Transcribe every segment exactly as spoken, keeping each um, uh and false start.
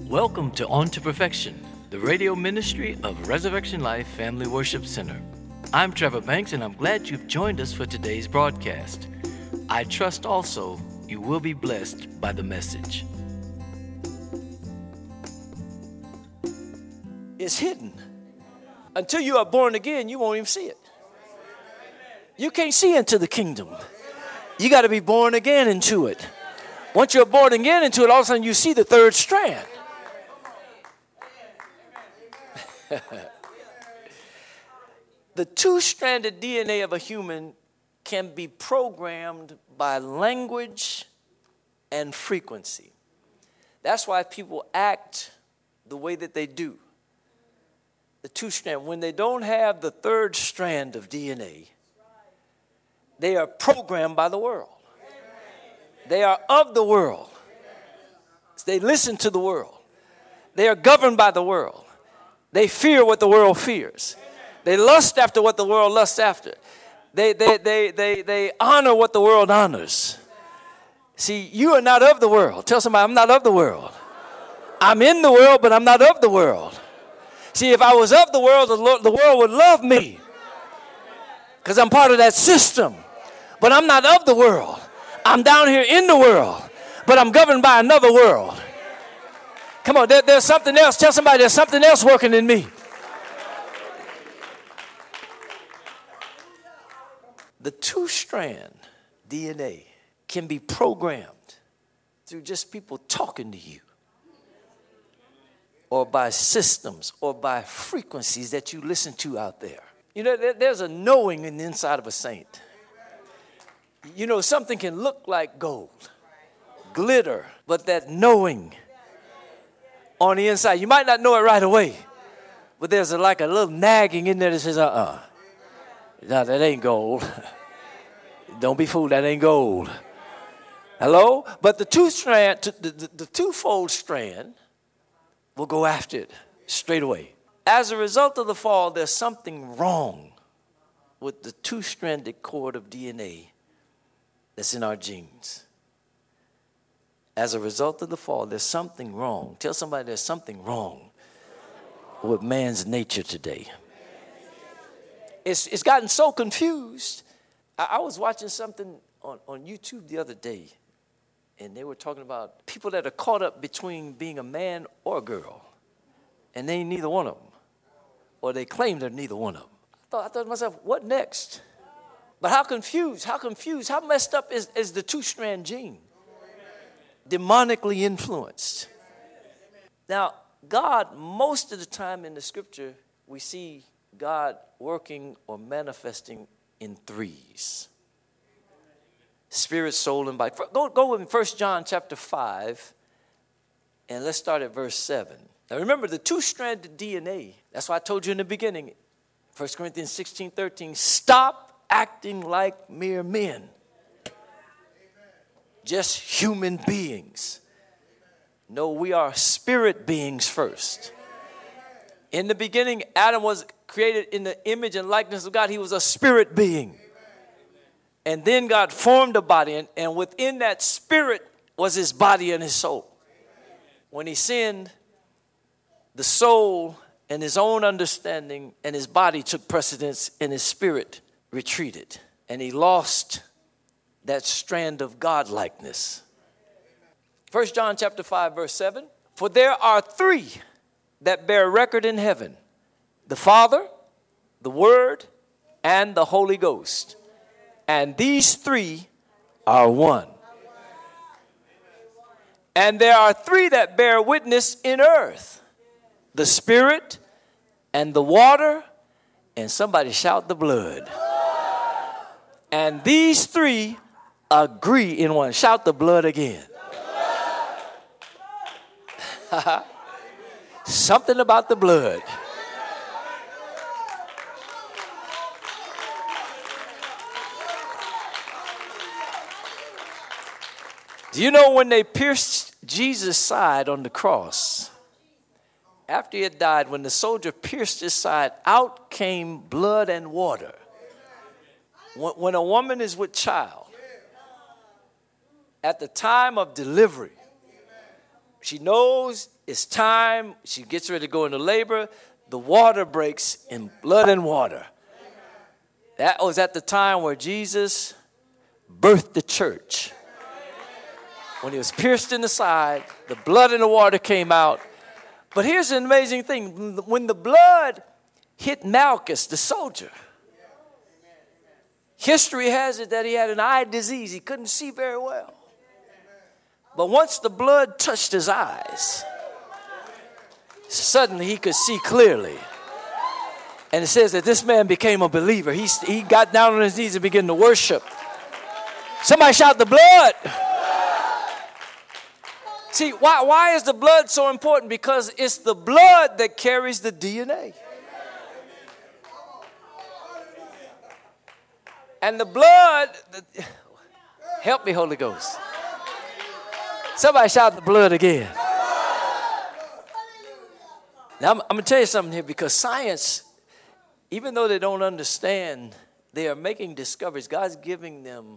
Welcome to On to Perfection, the radio ministry of Resurrection Life Family Worship Center. I'm Trevor Banks, and I'm glad you've joined us for today's broadcast. I trust also you will be blessed by the message. It's hidden. Until you are born again, you won't even see it. You can't see into the kingdom. You got to be born again into it. Once you're born again into it, all of a sudden you see the third strand. The two-stranded D N A of a human can be programmed by language and frequency. That's why people act the way that they do. The two-strand, when they don't have the third strand of D N A, they are programmed by the world. They are of the world. They listen to the world. They are governed by the world. They fear what the world fears. They lust after what the world lusts after. They, they, they, they, they honor what the world honors. See, you are not of the world. Tell somebody, I'm not of the world. I'm in the world, but I'm not of the world. See, if I was of the world, the, Lord, the world would love me because I'm part of that system. But I'm not of the world. I'm down here in the world, but I'm governed by another world. Come on, there, there's something else. Tell somebody there's something else working in me. The two-strand D N A can be programmed through just people talking to you, or by systems, or by frequencies that you listen to out there. You know, there, there's a knowing in the inside of a saint. You know, something can look like gold, glitter, but that knowing on the inside, you might not know it right away, but there's a, like a little nagging in there that says, uh-uh, no, that ain't gold. Don't be fooled, that ain't gold. Hello? But the two strand, the, the, the twofold strand will go after it straight away. As a result of the fall, there's something wrong with the two-stranded cord of D N A that's in our genes. As a result of the fall, there's something wrong. Tell somebody there's something wrong with man's nature today. It's, it's gotten so confused. I, I was watching something on, on YouTube the other day, and they were talking about people that are caught up between being a man or a girl, and they ain't neither one of them, or they claim they're neither one of them. I thought, I thought to myself, what next? But how confused, how confused, how messed up is, is the two-strand gene? Demonically influenced. Now, God, most of the time in the scripture, we see God working or manifesting in threes. Spirit, soul, and body. Go, go with me, First John chapter five, and let's start at verse seven. Now remember, the two-stranded D N A, that's why I told you in the beginning, First Corinthians sixteen thirteen, stop acting like mere men. Just human beings. No, we are spirit beings first. In the beginning, Adam was created in the image and likeness of God. He was a spirit being. And then God formed a body, and, and within that spirit was his body and his soul. When he sinned, the soul and his own understanding and his body took precedence, and his spirit retreated. And he lost that strand of godlikeness. First John chapter five, verse seven. For there are three that bear record in heaven: the Father, the Word, and the Holy Ghost. And these three are one. And there are three that bear witness in earth: the Spirit, and the water, and somebody shout the blood. And these three agree in one. Shout the blood again. Something about the blood. Do you know when they pierced Jesus' side on the cross, after he had died, when the soldier pierced his side, out came blood and water. When a woman is with child, at the time of delivery, She knows it's time. She gets ready to go into labor. The water breaks in blood and water. That was at the time where Jesus birthed the church. When he was pierced in the side, the blood and the water came out. But here's an amazing thing. When the blood hit Malchus, the soldier, history has it that he had an eye disease. He couldn't see very well. But once the blood touched his eyes, suddenly he could see clearly. And it says that this man became a believer. He, he got down on his knees and began to worship. Somebody shout the blood. See, why, why is the blood so important? Because it's the blood that carries the D N A. And the blood, the, help me, Holy Ghost. Somebody shout the blood again. Now, I'm, I'm going to tell you something here, because science, even though they don't understand, they are making discoveries. God's giving them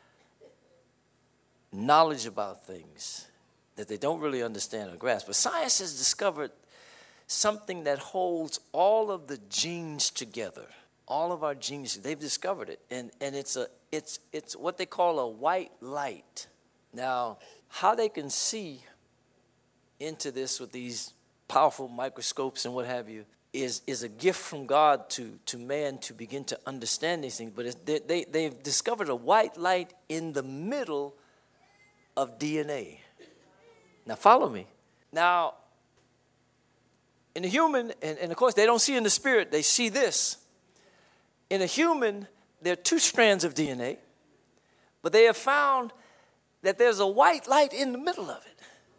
knowledge about things that they don't really understand or grasp. But science has discovered something that holds all of the genes together. All of our genes, they've discovered it. And, and it's, a, it's, it's what they call a white light. Now, how they can see into this with these powerful microscopes and what have you is, is a gift from God to, to man to begin to understand these things. But it's, they, they, they've discovered a white light in the middle of D N A. Now, follow me. Now, in a human, and, and of course they don't see in the spirit, they see this. In a human, there are two strands of D N A, but they have found that there's a white light in the middle of it.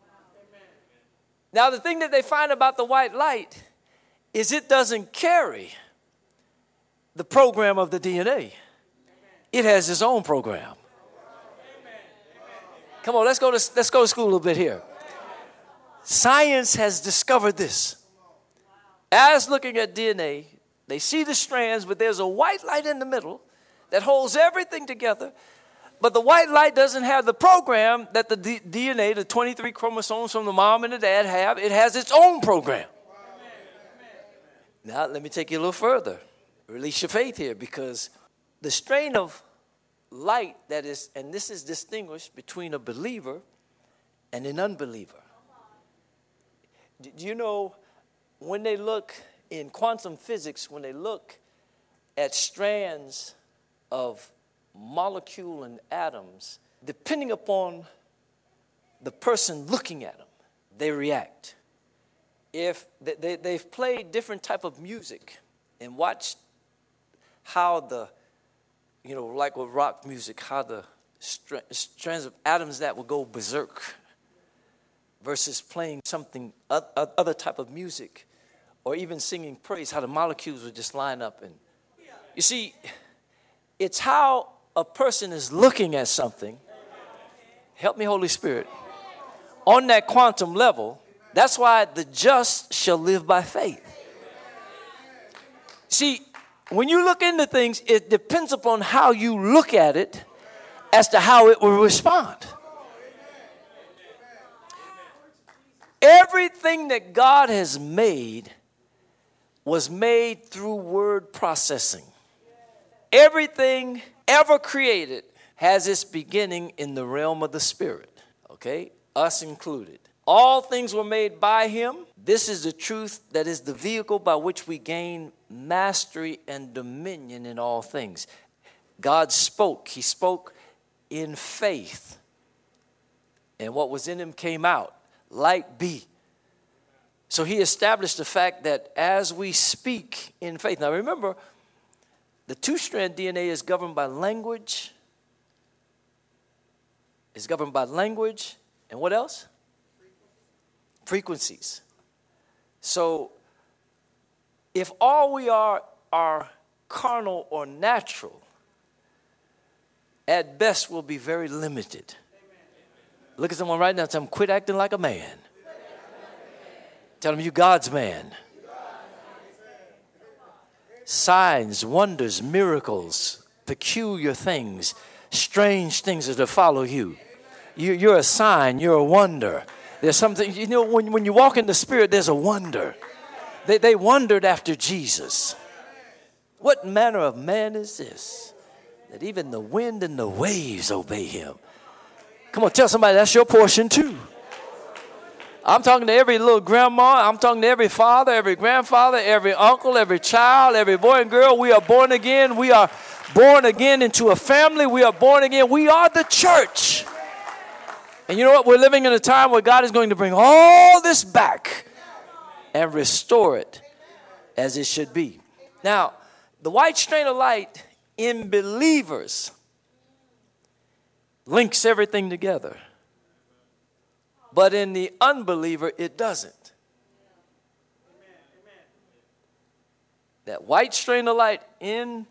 Now, the thing that they find about the white light is it doesn't carry the program of the D N A. It has its own program. Come on, let's go to, let's go to school a little bit here. Science has discovered this. As looking at D N A, they see the strands, but there's a white light in the middle that holds everything together. But the white light doesn't have the program that the D- DNA, the twenty-three chromosomes from the mom and the dad have. It has its own program. Now, let me take you a little further. Release your faith here, because the strain of light that is, and this is distinguished between a believer and an unbeliever. Do you know, when they look in quantum physics, when they look at strands of molecule and atoms, depending upon the person looking at them, they react. If they, they, they've played different type of music and watched how the, you know, like with rock music, how the str- strands of atoms that will go berserk versus playing something other type of music, or even singing praise, how the molecules would just line up. And you see, it's how a person is looking at something. Help me, Holy Spirit. On that quantum level, that's why the just shall live by faith. See, when you look into things, it depends upon how you look at it as to how it will respond. Everything that God has made was made through word processing. Everything ever created has its beginning in the realm of the spirit, okay? Us included. All things were made by him. This is the truth that is the vehicle by which we gain mastery and dominion in all things. God spoke. He spoke in faith. And what was in him came out. Light be. So he established the fact that as we speak in faith. Now remember, the two-strand D N A is governed by language. It's governed by language. And what else? Frequencies. So if all we are are carnal or natural, at best we'll be very limited. Look at someone right now and tell them, quit acting like a man. Tell them, you God's man. Signs, wonders, miracles, peculiar things, strange things are to follow you. you. You're a sign, you're a wonder. There's something, you know, when, when you walk in the Spirit, there's a wonder. They, they wondered after Jesus. What manner of man is this, that even the wind and the waves obey him? Come on, tell somebody that's your portion too. I'm talking to every little grandma. I'm talking to every father, every grandfather, every uncle, every child, every boy and girl. We are born again. We are born again into a family. We are born again. We are the church. And you know what? We're living in a time where God is going to bring all this back and restore it as it should be. Now, the white strain of light in believers links everything together. But in the unbeliever, it doesn't. That white strain of light in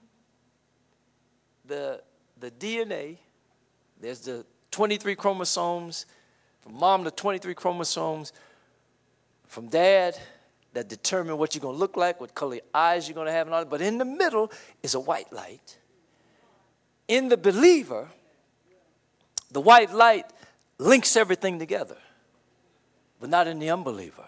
the, the D N A, there's the twenty-three chromosomes, from mom to twenty-three chromosomes, from dad, that determine what you're going to look like, what color eyes you're going to have, and all that. But in the middle is a white light. In the believer, the white light links everything together, but not in the unbeliever.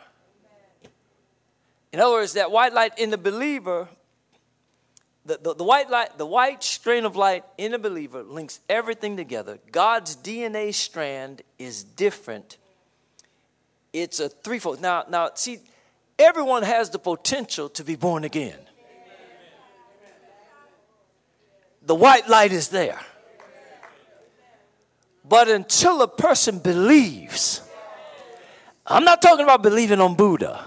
In other words, that white light in the believer, the, the, the white light, the white strain of light in the believer links everything together. God's D N A strand is different. It's a threefold. Now, now, see, everyone has the potential to be born again. The white light is there. But until a person believes, I'm not talking about believing on Buddha.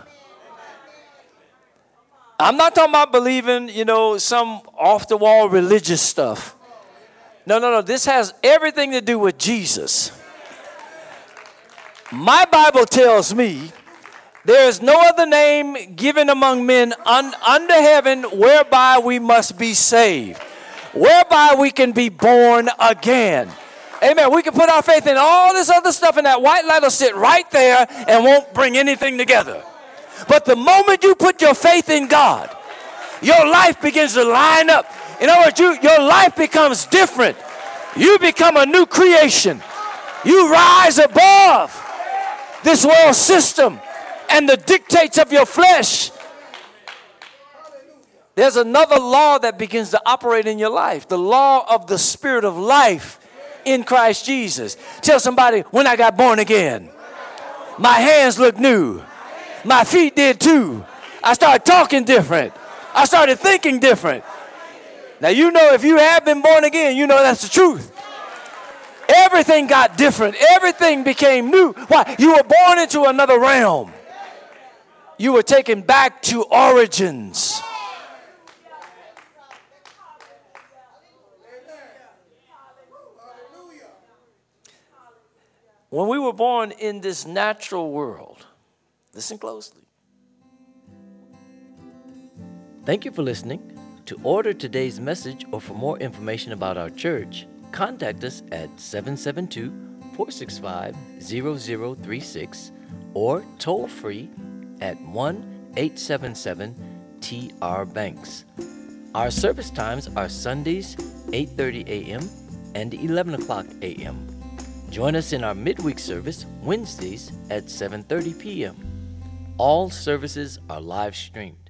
I'm not talking about believing, you know, some off-the-wall religious stuff. No, no, no. This has everything to do with Jesus. My Bible tells me there is no other name given among men un- under heaven whereby we must be saved, whereby we can be born again. Amen. We can put our faith in all this other stuff, and that white light will sit right there and won't bring anything together. But the moment you put your faith in God, your life begins to line up. In other words, you, your life becomes different. You become a new creation. You rise above this world system and the dictates of your flesh. There's another law that begins to operate in your life, the law of the Spirit of life in Christ Jesus. Tell somebody, when I got born again, my hands looked new. My feet did too. I started talking different. I started thinking different. Now, you know, if you have been born again, you know that's the truth. Everything got different. Everything became new. Why? You were born into another realm. You were taken back to origins. When we were born in this natural world, listen closely. Thank you for listening. To order today's message or for more information about our church, contact us at seven seven two, four six five, zero zero three six or toll free at one eight seven seven T R Banks. Our service times are Sundays eight thirty a.m. and eleven o'clock a.m. Join us in our midweek service Wednesdays at seven thirty p.m. All services are live streamed.